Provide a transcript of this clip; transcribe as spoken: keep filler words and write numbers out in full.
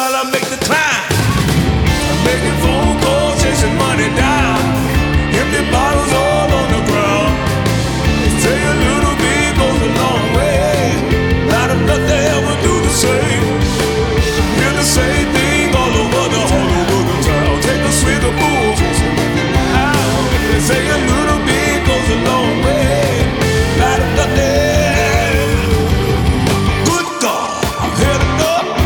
while I make the climb. I'm making phone calls, chasing money down. Empty bottles